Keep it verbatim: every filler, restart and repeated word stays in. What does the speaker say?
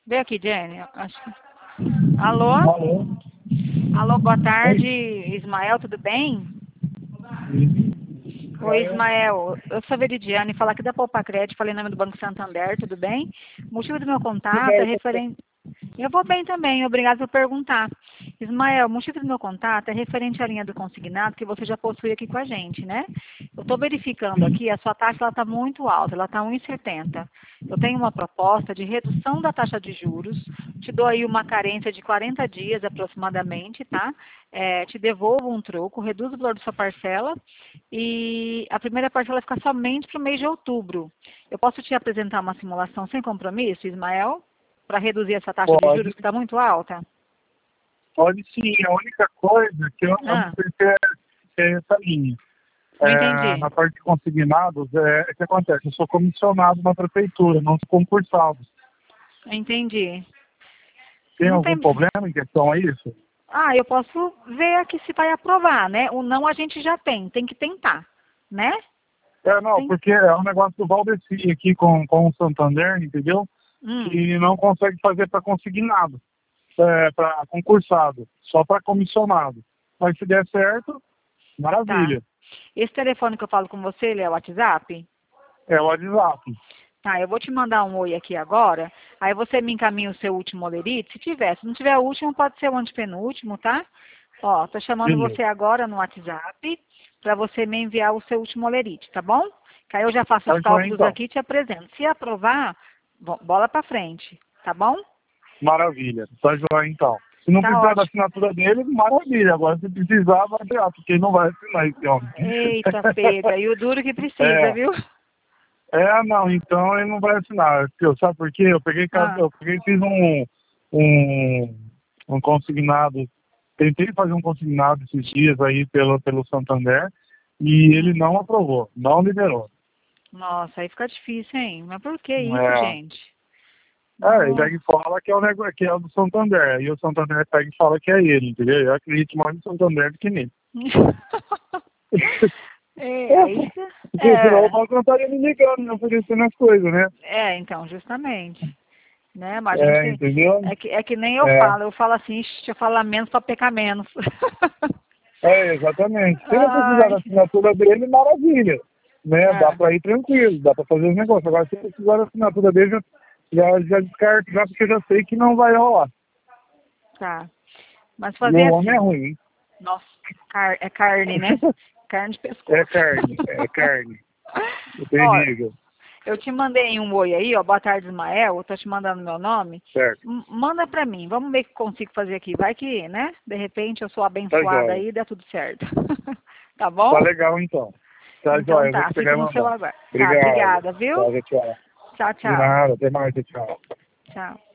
Vem aqui, Jenny. Acho que... Alô? Alô? Alô, boa tarde, Ismael, tudo bem? Oi, Ismael. Eu sou a Veridiane, falar aqui da Poupa Crédito, falei em nome do Banco Santander, tudo bem? O motivo do meu Tudo contato é bem, referente... Eu vou bem também, obrigado por perguntar. Ismael, o motivo do meu contato é referente à linha do consignado que você já possui aqui com a gente, né? Eu estou verificando aqui, a sua taxa está muito alta, ela está um vírgula setenta. Eu tenho uma proposta de redução da taxa de juros, te dou aí uma carência de quarenta dias aproximadamente, tá? É, te devolvo um troco, reduzo o valor da sua parcela e a primeira parcela fica somente para o mês de outubro. Eu posso te apresentar uma simulação sem compromisso, Ismael? Para reduzir essa taxa de juros pode, que está muito alta? pode sim. A única coisa que eu, eu não Ah, sei se é, se é essa linha. não É, entendi. na parte de consignados, é, é que acontece, eu sou comissionado na prefeitura, não sou concursado. Entendi. Tem Não algum tem. problema em questão a isso? Ah, eu posso ver aqui se vai aprovar, né? O não a gente já tem, tem que tentar, né? É, não, Tem. porque é um negócio do Valdeci aqui com, com o Santander, entendeu? Hum, Que não consegue fazer para consignado, é, para concursado, só para comissionado. Mas se der certo, tá. maravilha. Esse telefone que eu falo com você, ele é o WhatsApp? É o WhatsApp. Tá, eu vou te mandar um oi aqui agora. Aí você me encaminha o seu último olerite, se tiver. Se não tiver o último, pode ser o antepenúltimo, tá? Ó, tô chamando Beleza. você agora no WhatsApp para você me enviar o seu último olerite, tá bom? Que aí eu já faço Tá os joia cálculos então. aqui e te apresento. Se aprovar, bo- bola para frente, tá bom? Maravilha. Tá joia então. Se não Tá precisar da ótimo. assinatura dele, maravilha. Agora se precisar, vai ter, porque ele não vai assinar esse homem. Eita, pega. E o duro que precisa, é, viu? é, não, então ele não vai assinar. Eu, sabe por quê? Eu peguei, ca- Ah, eu peguei e fiz um, um, um consignado. Tentei fazer um consignado esses dias aí pelo, pelo Santander e ele hum. não aprovou, não liberou. Nossa, aí fica difícil, hein? Mas por que isso, É, gente? É, ele Nossa. pega e fala que é o negócio que é o do Santander. E o Santander pega e fala que é ele, entendeu? Eu acredito mais no Santander do que nele. É, aí você... Porque senão o É, banco não estaria me ligando, me oferecendo as coisas, né? é, então, justamente. Né? Mas a É, gente... entendeu? É que, é que nem eu É, falo. Eu falo assim, "Ixi, deixa eu falar menos para pecar menos." é, exatamente. Se não precisar da Ai, assinatura dele, maravilha. Né? Dá é, pra ir tranquilo, dá pra fazer os negócios. Agora, se precisar da assinatura dele, já, já, já descarto, já, porque eu já sei que não vai rolar. tá. Mas E fazer o homem é assim. ruim, hein? Nossa, car é carne, né? Carne de É pescoço. carne, é carne. É Ó, terrível. eu te mandei um oi aí, ó. Boa tarde, Ismael. Eu tô te mandando meu nome. Certo. M- manda pra mim. Vamos ver o que eu consigo fazer aqui. Vai que, né? De repente eu sou Tá abençoada jóia. aí e dá tudo certo. Tá bom? Tá legal então. Tá Então jóia, eu vou tá. te pegar Fico e no seu mandar. aguardo. Tá, Obrigado. obrigada, viu? Tchau, tchau. Tchau, De tchau. nada, até mais, tchau. Tchau.